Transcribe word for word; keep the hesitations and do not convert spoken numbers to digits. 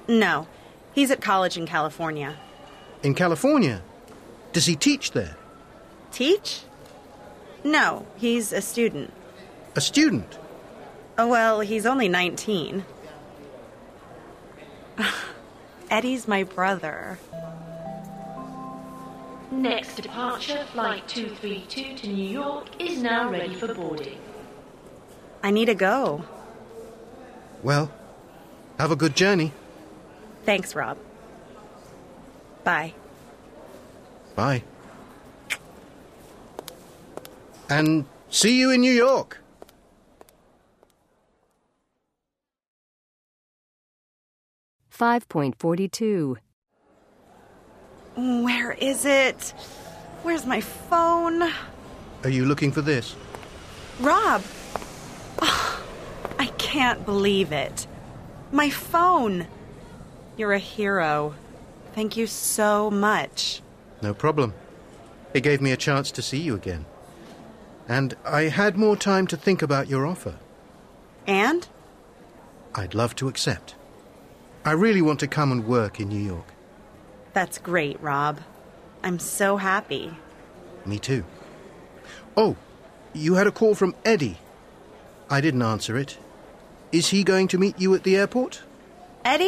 No, he's at college in California. In California? Does he teach there? Teach? No, he's a student. A student? Oh, well, he's only nineteen. Eddie's my brother. Next departure, Flight two three two to New York, is now ready for boarding. I need to go. Well, have a good journey. Thanks, Rob. Bye. Bye. And see you in New York. five point four two. Where is it? Where's my phone? Are you looking for this? Rob! Oh, I can't believe it. My phone! You're a hero. Thank you so much. No problem. It gave me a chance to see you again. And I had more time to think about your offer. And? I'd love to accept. I really want to come and work in New York. That's great, Rob. I'm so happy. Me too. Oh, you had a call from Eddie. I didn't answer it. Is he going to meet you at the airport?